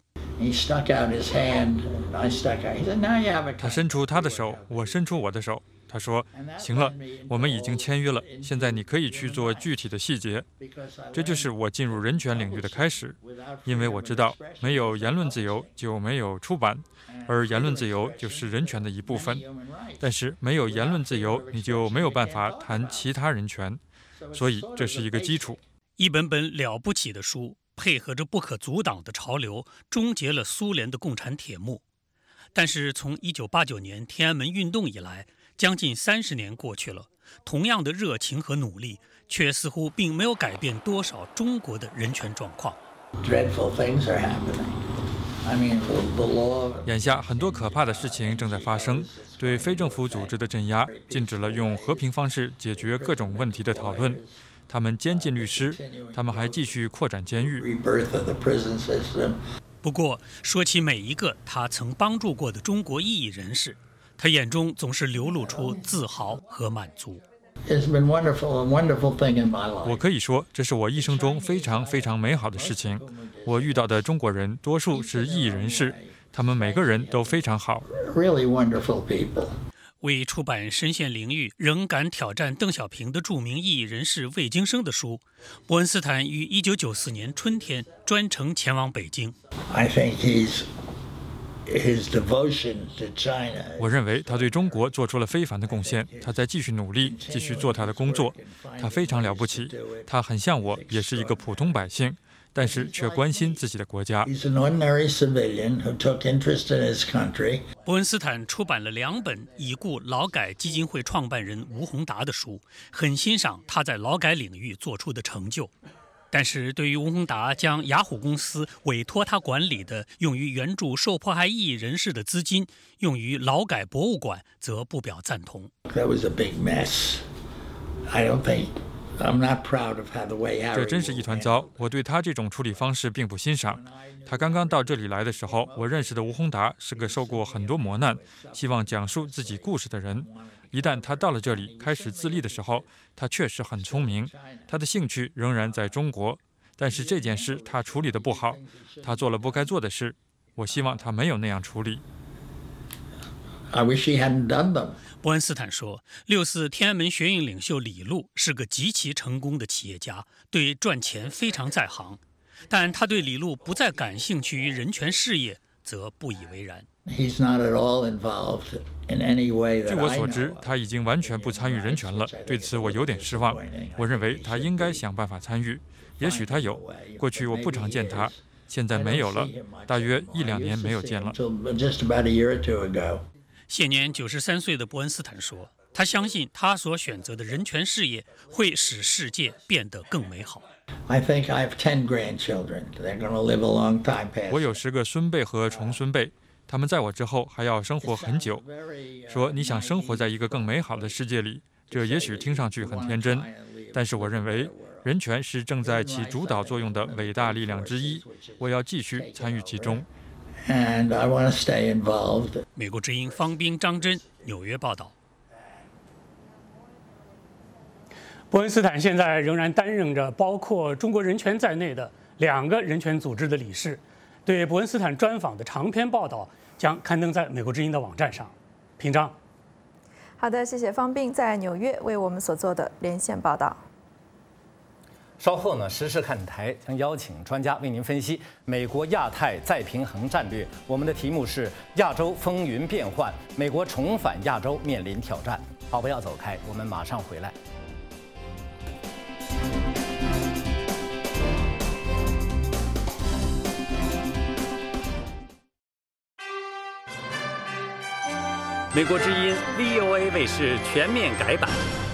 他伸出他的手，我伸出我的手。他说：“行了，我们已经签约了，现在你可以去做具体的细节。”这就是我进入人权领域的开始，因为我知道没有言论自由就没有出版，而言论自由就是人权的一部分。但是没有言论自由，你就没有办法谈其他人权，所以这是一个基础。 一本本了不起的书，配合着不可阻挡的潮流，终结了苏联的共产铁幕。但是从1989年天安门运动以来，将近30年过去了，同样的热情和努力，却似乎并没有改变多少中国的人权状况。 眼下很多可怕的事情正在发生，对非政府组织的镇压，禁止了用和平方式解决各种问题的讨论。他们监禁律师，他们还继续扩展监狱。 不过，说起每一个他曾帮助过的中国异议人士，他眼中总是流露出自豪和满足。 我可以说，这是我一生中非常非常美好的事情。我遇到的中国人多数是异议人士，他们每个人都非常好。 为出版身陷囹圄仍敢挑战邓小平的著名异议人士魏京生的书，伯恩斯坦于1994年春天专程前往北京。 我认为他对中国做出了非凡的贡献，他在继续努力，继续做他的工作。他非常了不起，他很像我，也是一个普通百姓， 但是却关心自己的国家。 伯恩斯坦出版了2本已故劳改基金会创办人吴宏达的书，很欣赏他在劳改领域做出的成就。但是对于吴宏达将雅虎公司委托他管理的用于援助受迫害异议人士的资金用于劳改博物馆，则不表赞同。 这真是一团糟，我对他这种处理方式并不欣赏。他刚刚到这里来的时候，我认识的吴宏达是个受过很多磨难，希望讲述自己故事的人。一旦他到了这里开始自立的时候，他确实很聪明，他的兴趣仍然在中国，但是这件事他处理得不好，他做了不该做的事，我希望他没有那样处理。 伯恩斯坦说，64天安门学运领袖李路是个极其成功的企业家，对赚钱非常在行，但他对李路不再感兴趣于人权事业则不以为然。 据我所知，他已经完全不参与人权了，对此我有点失望。我认为他应该想办法参与，也许他有，过去我不常见他，现在没有了，大约1-2年没有见了。 现年93岁的伯恩斯坦说，他相信他所选择的人权事业会使世界变得更美好。 我有10个孙辈和重孙辈，他们在我之后还要生活很久。说你想生活在一个更美好的世界里，这也许听上去很天真，但是我认为人权是正在起主导作用的伟大力量之一，我要继续参与其中。 美国之音方斌、张真，纽约报道。伯恩斯坦现在仍然担任着包括中国人权在内的2个人权组织的理事。对伯恩斯坦专访的长篇报道将刊登在美国之音的网站上。平章。 好的，谢谢方斌在纽约为我们所做的连线报道。 稍后呢，时事看台将邀请专家为您分析美国亚太再平衡战略。我们的题目是亚洲风云变幻，美国重返亚洲面临挑战。好，不要走开，我们马上回来。 美国之音 VOA 卫视全面改版。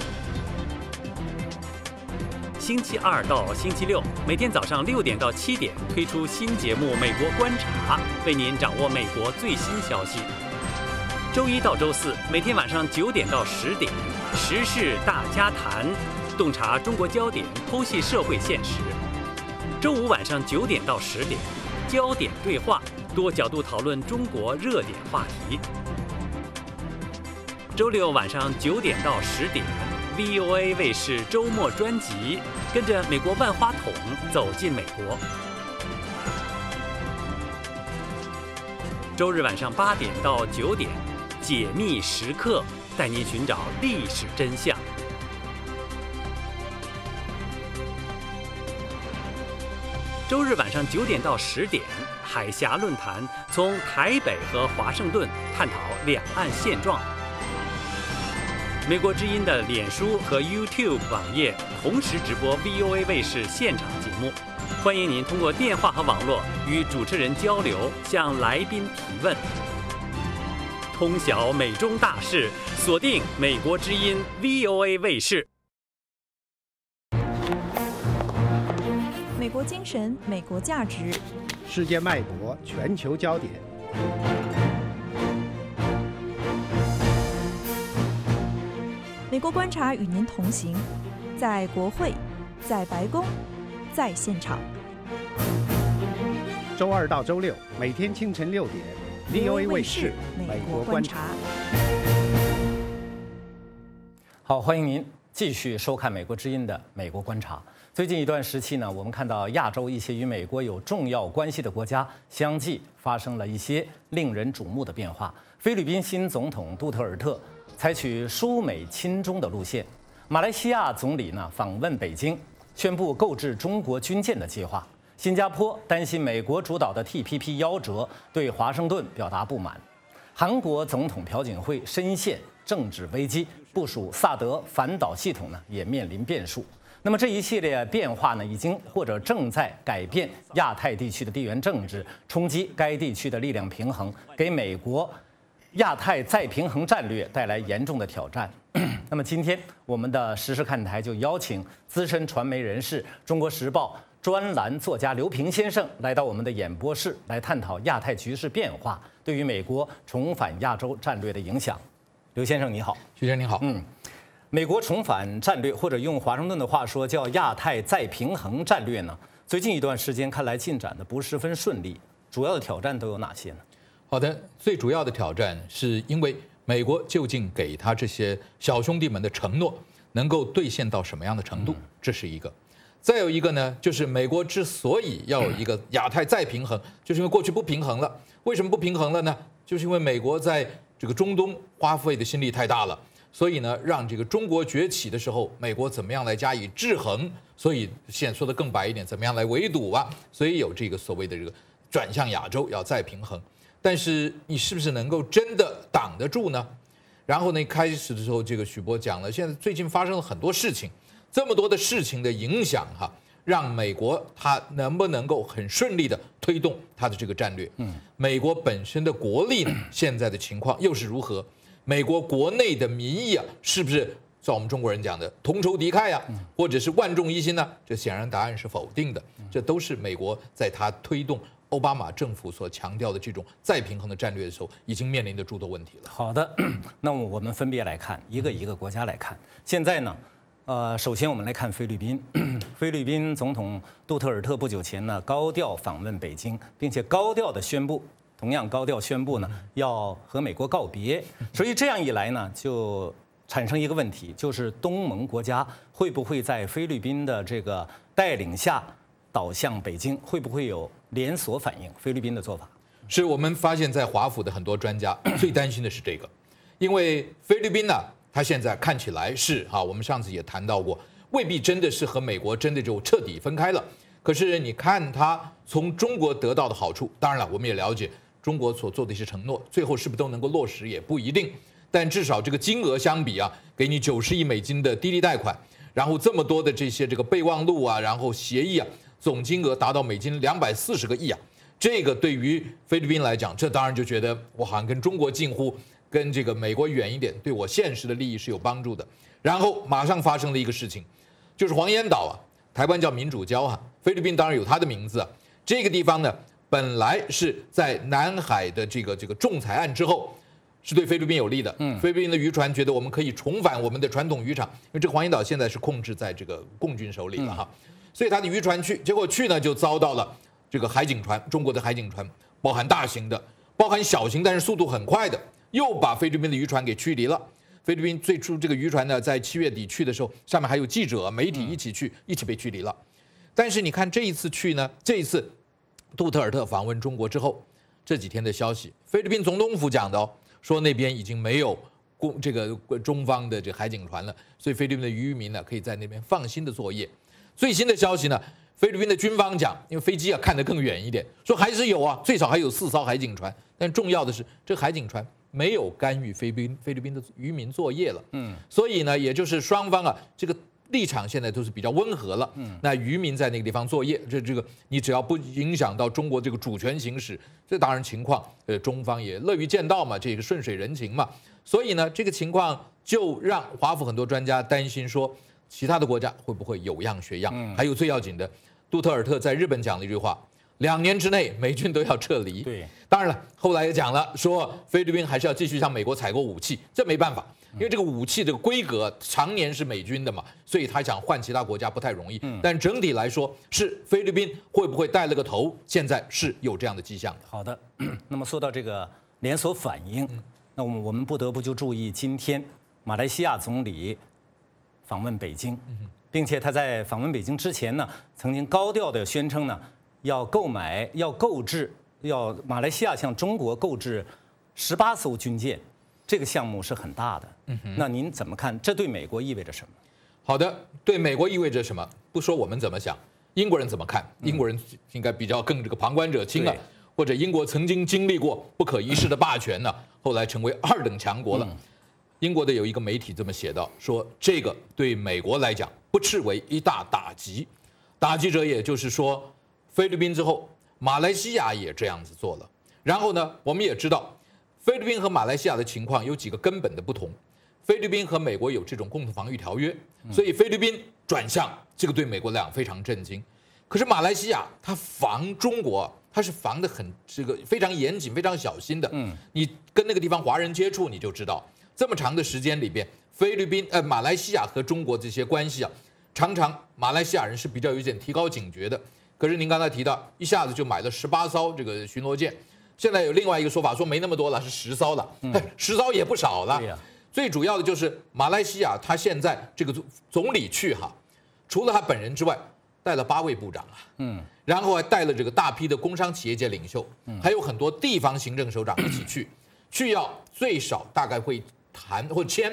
星期2到星期6，每天早上6点到7点推出新节目《美国观察》，为您掌握美国最新消息。周1到周4，每天晚上9点到10点，时事大家谈，洞察中国焦点，剖析社会现实。周5晚上9点到10点，焦点对话，多角度讨论中国热点话题。周6晚上9点到10点。VOA 卫视周末专辑，跟着美国万花筒走进美国。周日晚上8点到9点，解密时刻，带您寻找历史真相。周日晚上9点到10点，海峡论坛，从台北和华盛顿探讨两岸现状。美国之音的脸书和 YouTube 网页同时直播 VOA 卫视现场节目，欢迎您通过电话和网络与主持人交流，向来宾提问。通晓美中大事，锁定美国之音 VOA 卫视。 美国精神，美国价值， 世界脉搏，全球焦点。 美国观察与您同行，在国会，在白宫，在现场。 周2到周6，每天清晨6点 ，VOA 卫视美国观察。 好，欢迎您继续收看美国之音的美国观察。最近一段时期呢，我们看到亚洲一些与美国有重要关系的国家相继发生了一些令人瞩目的变化。菲律宾新总统杜特尔特采取疏美亲中的路线，马来西亚总理呢访问北京，宣布购置中国军舰的计划。新加坡担心美国主导的 TPP 夭折，对华盛顿表达不满。韩国总统朴槿惠深陷政治危机，部署萨德反导系统呢也面临变数。 那么这一系列变化呢，已经或者正在改变亚太地区的地缘政治，冲击该地区的力量平衡，给美国亚太再平衡战略带来严重的挑战。那么今天我们的时事看台就邀请资深传媒人士、《中国时报》专栏作家刘平先生来到我们的演播室，来探讨亚太局势变化对于美国重返亚洲战略的影响。刘先生你好。 徐先生你好。 美国重返战略，或者用华盛顿的话说叫亚太再平衡战略呢，最近一段时间看来进展的不十分顺利，主要的挑战都有哪些呢？ 好的，最主要的挑战是因为美国究竟给他这些小兄弟们的承诺能够兑现到什么样的程度，这是一个。再有一个呢，就是美国之所以要有一个亚太再平衡，就是因为过去不平衡了。为什么不平衡了呢？就是因为美国在这个中东花费的心力太大了。所以呢，让这个中国崛起的时候，美国怎么样来加以制衡？所以现在说的更白一点，怎么样来围堵啊？所以有这个所谓的这个转向亚洲要再平衡。但是你是不是能够真的挡得住呢？然后呢，开始的时候，这个许波讲了，现在最近发生了很多事情，这么多的事情的影响哈，让美国它能不能够很顺利的推动它的这个战略？美国本身的国力呢，现在的情况又是如何？美国国内的民意啊，是不是照我们中国人讲的同仇敌忾呀，或者是万众一心呢？这显然答案是否定的。这都是美国在他推动奥巴马政府所强调的这种再平衡的战略的时候，已经面临的诸多问题了。 好的，那么我们分别来看一个一个国家来看。现在呢，首先我们来看菲律宾。菲律宾总统杜特尔特不久前呢高调访问北京，并且高调的宣布。同样高调宣布呢，要和美国告别，所以这样一来呢，就产生一个问题，就是东盟国家会不会在菲律宾的这个带领下倒向北京，会不会有连锁反应？菲律宾的做法是我们发现，在华府的很多专家最担心的是这个，因为菲律宾呢，它现在看起来是我们上次也谈到过，未必真的是和美国真的就彻底分开了。可是你看它从中国得到的好处，当然了，我们也了解。中国所做的一些承诺，最后是不是都能够落实也不一定，但至少这个金额相比啊，给你90亿美金的低利贷款，然后这么多的这些这个备忘录啊，然后协议啊，总金额达到美金240个亿啊，这个对于菲律宾来讲，这当然就觉得我好像跟中国近乎，跟这个美国远一点，对我现实的利益是有帮助的。然后马上发生了一个事情，就是黄岩岛啊，台湾叫民主礁哈，菲律宾当然有它的名字啊，这个地方呢。本来是在南海的这个仲裁案之后，是对菲律宾有利的。菲律宾的渔船觉得我们可以重返我们的传统渔场，因为这个黄岩岛现在是控制在这个共军手里了哈，所以他的渔船去，结果去呢就遭到了这个海警船，中国的海警船，包含大型的，包含小型，但是速度很快的，又把菲律宾的渔船给驱离了。菲律宾最初这个渔船呢，在7月底去的时候，上面还有记者、媒体一起去，一起被驱离了。但是你看这一次去呢，这一次。杜特尔特访问中国之后，这几天的消息，菲律宾总统府讲的说那边已经没有这个中方的这海警船了，所以菲律宾的渔民呢可以在那边放心的作业。最新的消息呢，菲律宾的军方讲，因为飞机看得更远一点，说还是有啊，最少还有4艘海警船，但重要的是这海警船没有干预菲律宾的渔民作业了。所以呢，也就是双方啊这个。立场现在都是比较温和了，那渔民在那个地方作业，这个你只要不影响到中国这个主权行使，这当然情况，中方也乐于见到嘛，这个顺水人情嘛，所以呢，这个情况就让华府很多专家担心说，其他的国家会不会有样学样？还有最要紧的，杜特尔特在日本讲了一句话：2年之内美军都要撤离。 对， 当然了，后来也讲了，说菲律宾还是要继续向美国采购武器，这没办法。因为这个武器这个规格常年是美军的嘛，所以他想换其他国家不太容易。但整体来说，是菲律宾会不会带了个头？现在是有这样的迹象的。 好的，那么说到这个连锁反应，那我们不得不就注意今天马来西亚总理访问北京，并且他在访问北京之前呢，曾经高调的宣称呢，要购置马来西亚向中国购置18艘军舰。这个项目是很大的，那您怎么看？这对美国意味着什么？ 好的，对美国意味着什么？不说我们怎么想，英国人怎么看？英国人应该比较更这个旁观者清啊，或者英国曾经经历过不可一世的霸权呢，后来成为2等强国了。英国的有一个媒体这么写道，说这个对美国来讲不不斥为一大打击。打击者也就是说，菲律宾之后，马来西亚也这样子做了。然后呢，我们也知道，菲律宾和马来西亚的情况有几个根本的不同。菲律宾和美国有这种共同防御条约，所以菲律宾转向，这个对美国来讲非常震惊。可是马来西亚它防中国，它是防得很非常严谨、非常小心的。你跟那个地方华人接触，你就知道，这么长的时间里边，马来西亚和中国这些关系啊，常常马来西亚人是比较有点提高警觉的。可是您刚才提到，一下子就买了18艘这个巡逻舰，现在有另外一个说法，说没那么多了，是10艘了，10艘也不少了。最主要的就是马来西亚，他现在这个总理去哈，除了他本人之外，带了8位部长啊，然后还带了这个大批的工商企业界领袖，还有很多地方行政首长一起去要最少大概会谈或签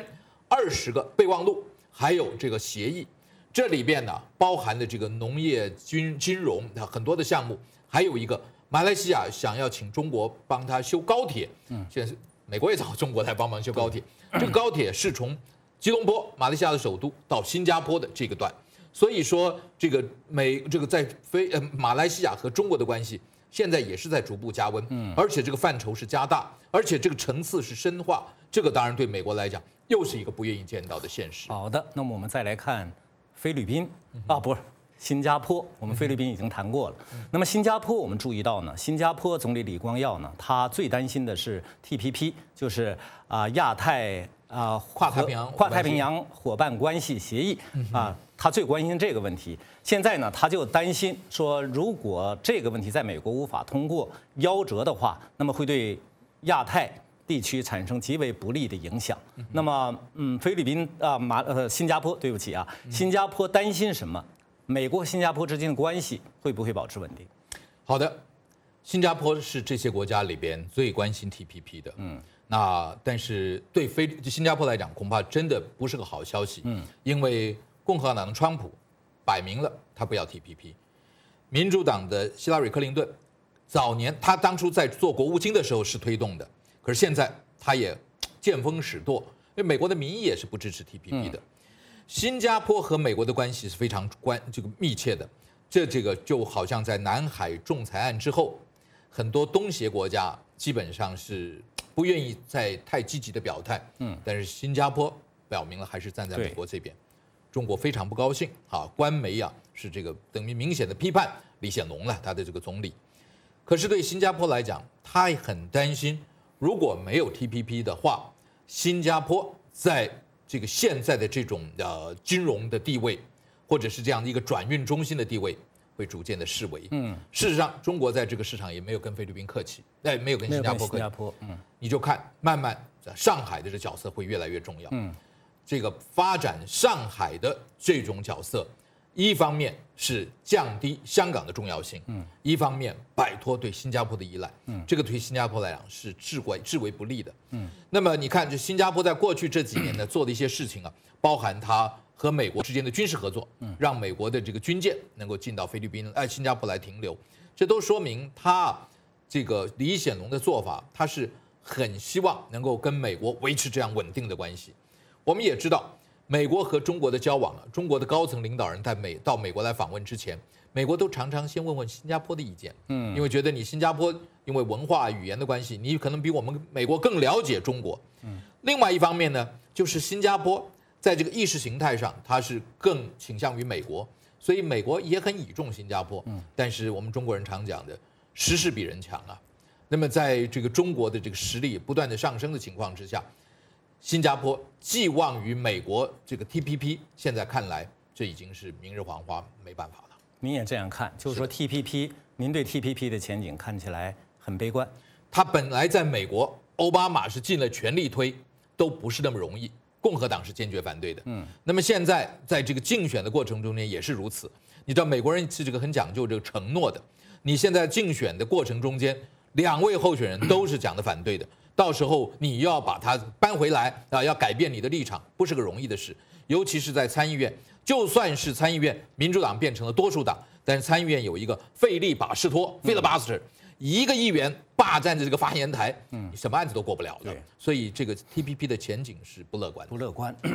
20个备忘录，还有这个协议，这里边呢包含的这个农业、金融很多的项目，还有一个马来西亚想要请中国帮他修高铁，现在是美国也找中国来帮忙修高铁。这个高铁是从吉隆坡马来西亚的首都到新加坡的这个段，所以说这个在马来西亚和中国的关系现在也是在逐步加温，而且这个范畴是加大，而且这个层次是深化，这个当然对美国来讲又是一个不愿意见到的现实。 好的，那么我们再来看菲律宾不是新加坡，我们菲律宾已经谈过了。那么新加坡我们注意到呢，新加坡总理李光耀呢，他最担心的是 TPP， 就是亚太跨太平洋伙伴关系协议他最关心这个问题。现在呢，他就担心说，如果这个问题在美国无法通过夭折的话，那么会对亚太地区产生极为不利的影响。那么菲律宾新加坡，对不起新加坡担心什么？美国和新加坡之间的关系会不会保持稳定？ 好的，新加坡是这些国家里边最关心 TPP 的。那但是对新加坡来讲，恐怕真的不是个好消息。因为共和党的川普摆明了他不要 TPP， 民主党的希拉里·克林顿早年他当初在做国务卿的时候是推动的，可是现在他也见风使舵，因为美国的民意也是不支持 TPP 的。新加坡和美国的关系是非常密切的，这个就好像在南海仲裁案之后，很多东协国家基本上是不愿意再太积极的表态，但是新加坡表明了还是站在美国这边，中国非常不高兴官媒是这个等于明显的批判李显龙了，他的这个总理。可是对新加坡来讲，他也很担心，如果没有 TPP 的话，新加坡在这个现在的这种金融的地位，或者是这样的一个转运中心的地位，会逐渐的式微。事实上，中国在这个市场也没有跟菲律宾客气，没有跟新加坡客气。你就看，慢慢上海的这角色会越来越重要。这个发展上海的这种角色，一方面是降低香港的重要性，一方面摆脱对新加坡的依赖，这个对新加坡来讲是至为不利的。那么你看，就新加坡在过去这几年呢做的一些事情包含它和美国之间的军事合作，让美国的这个军舰能够进到新加坡来停留，这都说明他这个李显龙的做法，他是很希望能够跟美国维持这样稳定的关系。我们也知道，美国和中国的交往中国的高层领导人到美国来访问之前，美国都常常先问问新加坡的意见，因为觉得你新加坡因为文化语言的关系，你可能比我们美国更了解中国。另外一方面呢，就是新加坡在这个意识形态上，它是更倾向于美国，所以美国也很倚重新加坡。但是我们中国人常讲的，时势比人强那么在这个中国的这个实力不断的上升的情况之下，新加坡寄望于美国这个 TPP， 现在看来这已经是明日黄花，没办法了。 您也这样看，就是说 TPP， 您对 TPP 的前景看起来很悲观。 它本来在美国，奥巴马是尽了全力推，都不是那么容易，共和党是坚决反对的。那么现在在这个竞选的过程中间也是如此。你知道美国人是这个很讲究这个承诺的，你现在竞选的过程中间，2位候选人都是讲的反对的。到时候你要把它搬回来要改变你的立场，不是个容易的事。尤其是在参议院，就算是参议院民主党变成了多数党，但是参议院有一个费利巴士托 （filibuster）， 一个议员霸占着这个发言台，什么案子都过不了的。所以这个 TPP 的前景是不乐观。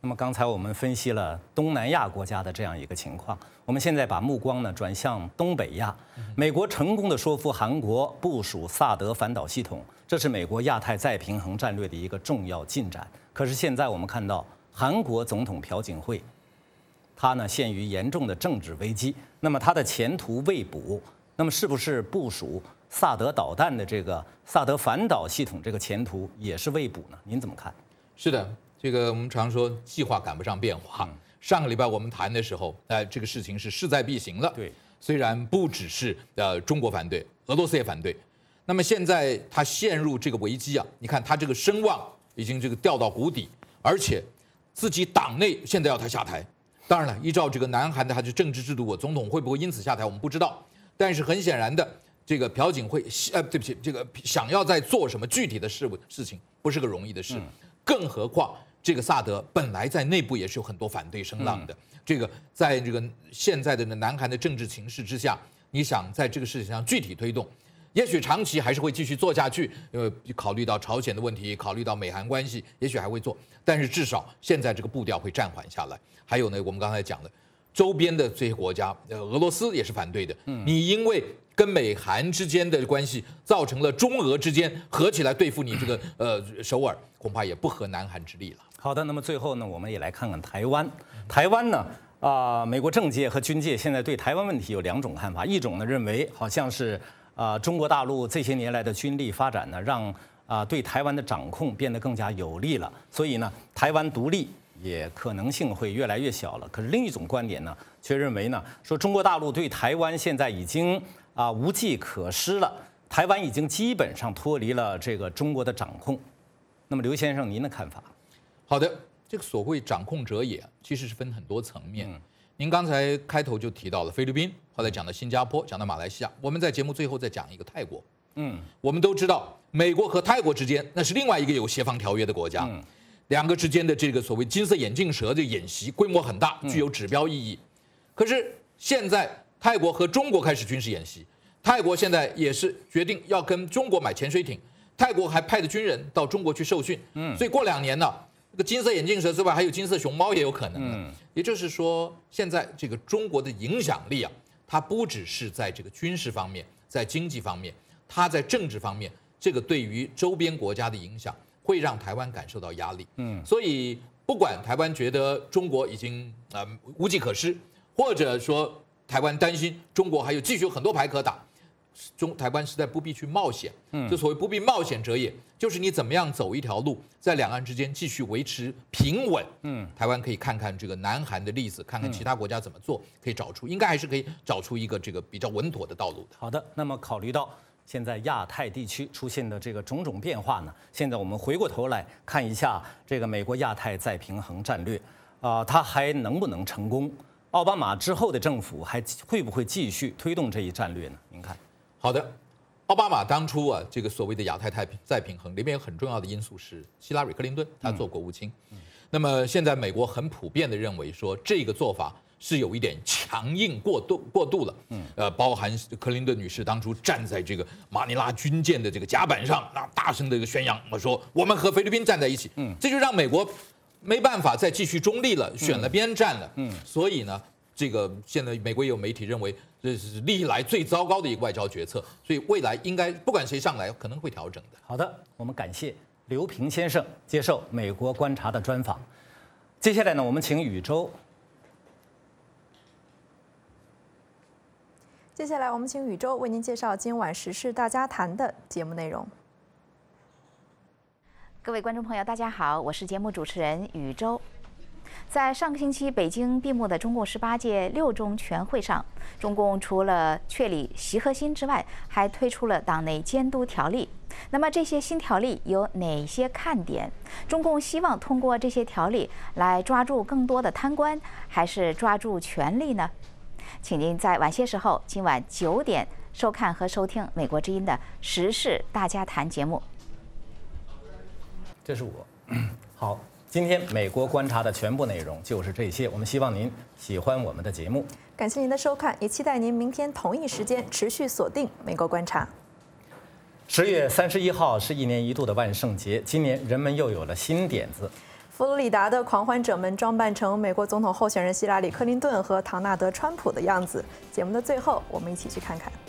那么刚才我们分析了东南亚国家的这样一个情况，我们现在把目光呢转向东北亚。美国成功的说服韩国部署萨德反导系统，这是美国亚太再平衡战略的一个重要进展。可是现在我们看到韩国总统朴槿惠，他呢陷于严重的政治危机，那么他的前途未卜，那么是不是部署萨德导弹的这个萨德反导系统这个前途也是未卜呢？您怎么看？ 是的。这个我们常说计划赶不上变化。上个礼拜我们谈的时候，这个事情是势在必行了。 对， 虽然不只是中国反对，俄罗斯也反对。那么现在他陷入这个危机啊，你看他这个声望已经这个掉到谷底，而且自己党内现在要他下台。当然了，依照这个南韩的这政治制度，总统会不会因此下台，我们不知道。但是很显然的，这个朴槿惠对不起，这个想要在做什么具体的事情，不是个容易的事。更何况。这个萨德本来在内部也是有很多反对声浪的。这个在这个现在的南韩的政治情势之下，你想在这个事情上具体推动，也许长期还是会继续做下去。考虑到朝鲜的问题，考虑到美韩关系，也许还会做。但是至少现在这个步调会暂缓下来。还有呢，我们刚才讲的周边的这些国家，俄罗斯也是反对的。你因为跟美韩之间的关系，造成了中俄之间合起来对付你这个首尔，恐怕也不合南韩之力了。 好的，那么最后呢，我们也来看看台湾。台湾呢，美国政界和军界现在对台湾问题有两种看法。一种呢认为好像是中国大陆这些年来的军力发展呢，让对台湾的掌控变得更加有利了，所以呢，台湾独立也可能性会越来越小了。可是另一种观点呢，却认为呢，说中国大陆对台湾现在已经无计可施了，台湾已经基本上脱离了这个中国的掌控。那么刘先生，您的看法？ 好的，这个所谓掌控者也其实是分很多层面。您刚才开头就提到了菲律宾，后来讲到新加坡，讲到马来西亚，我们在节目最后再讲一个泰国。我们都知道，美国和泰国之间那是另外一个有协防条约的国家，两个之间的这个所谓金色眼镜蛇的演习规模很大，具有指标意义。可是现在泰国和中国开始军事演习，泰国现在也是决定要跟中国买潜水艇，泰国还派的军人到中国去受训。所以过2年呢，这个金色眼镜蛇之外，还有金色熊猫也有可能。也就是说，现在这个中国的影响力啊，它不只是在这个军事方面，在经济方面，它在政治方面，这个对于周边国家的影响，会让台湾感受到压力。所以不管台湾觉得中国已经无计可施，或者说台湾担心中国还有继续有很多牌可打，台湾实在不必去冒险。就所谓不必冒险者也，就是你怎么样走一条路，在两岸之间继续维持平稳。台湾可以看看这个南韩的例子，看看其他国家怎么做，可以找出，应该还是可以找出一个这个比较稳妥的道路的。 好的，那么考虑到现在亚太地区出现的这个种种变化呢，现在我们回过头来看一下这个美国亚太再平衡战略，它还能不能成功？奥巴马之后的政府还会不会继续推动这一战略呢？您看。 好的，奥巴马当初啊，这个所谓的亚太再平衡里面有很重要的因素是希拉里·克林顿，他做国务卿。那么现在美国很普遍的认为说，这个做法是有一点强硬过度了。包含克林顿女士当初站在这个马尼拉军舰的这个甲板上，那大声的一个宣扬，我说我们和菲律宾站在一起。这就让美国没办法再继续中立了，选了边站了。所以呢，这个现在美国也有媒体认为这是历来最糟糕的一个外交决策，所以未来应该不管谁上来，可能会调整的。 好的，我们感谢刘平先生接受美国观察的专访。接下来呢，我们请宇宙。 接下来我们请宇宙为您介绍今晚时事大家谈的节目内容。 各位观众朋友，大家好，我是节目主持人宇宙。在上个星期北京闭幕的中共18届六中全会上，中共除了确立习核心之外，还推出了党内监督条例。那么这些新条例有哪些看点？中共希望通过这些条例来抓住更多的贪官，还是抓住权力呢？请您在晚些时候，今晚9点收看和收听美国之音的时事大家谈节目。 这是我。好。今天美国观察的全部内容就是这些，我们希望您喜欢我们的节目。 感谢您的收看，也期待您明天同一时间持续锁定美国观察。 10月31号是1年1度的万圣节，今年人们又有了新点子。 佛罗里达的狂欢者们装扮成美国总统候选人希拉里·克林顿和唐纳德·川普的样子。节目的最后，我们一起去看看。